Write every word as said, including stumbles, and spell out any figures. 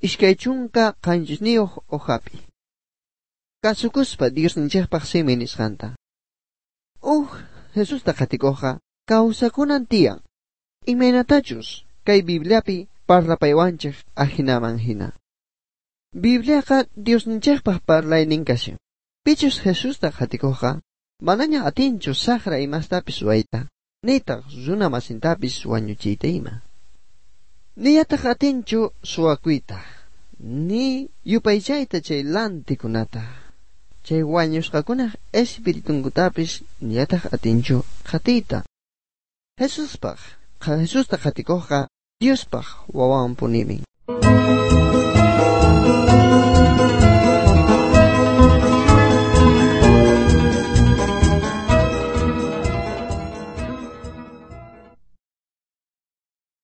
ishkay chunka qanchisniyuq uhapi. Kasukuspa Dios ninchikpaq simi nisqanta. Uh, Jesusta qatikuqa kawsakunan tiyan. Imaynatachus kay Bibliapi parlapaywanchik ahinaman hina. Bibliaqa Dios ninchikpaq parlaynin kashan. Pichus Jesusta qatikuqa manaña atinchu saqra imastapis wayta, nitaq runa masintapis wañuchiyta ima. Niyataq atinchu suwakuyta, ni yupaychayta chay lantikunata. Chay wañushqakunaq espiritunkutapis niyataq atinchu qatiyta. Jesuspaq, Jesusta qatikuqqa Diospaq wawan punimin.